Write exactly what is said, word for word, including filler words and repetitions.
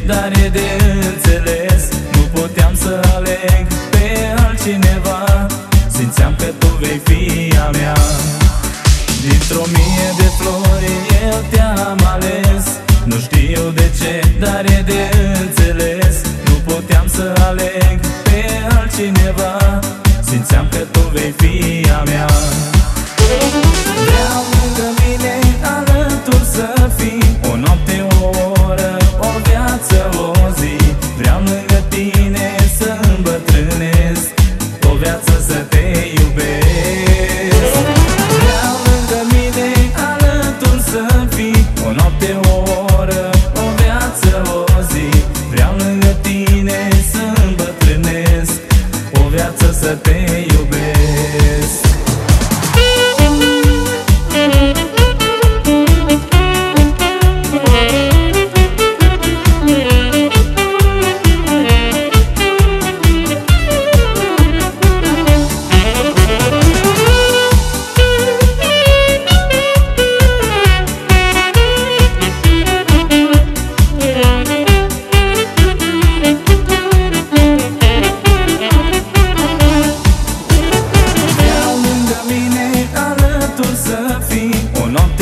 dar e de înțeles. Nu puteam să aleg pe altcineva, simțeam că tu vei fi a mea. Dintr-o mie de flori eu te-am ales. Nu știu de ce, dar e de înțeles. Nu puteam să aleg pe altcineva, simțeam că tu vei fi a mea. Vreau lângă mine alături să fii, o noapte, o oră, o viață, o zi. Vreau lângă tine să îmbătrânesc, o viață să te iubesc. Vreau lângă mine alături să fii, o noapte, o oră, o viață, o zi. Vreau lângă tine să îmbătrânesc, o viață să te iubesc. O noapte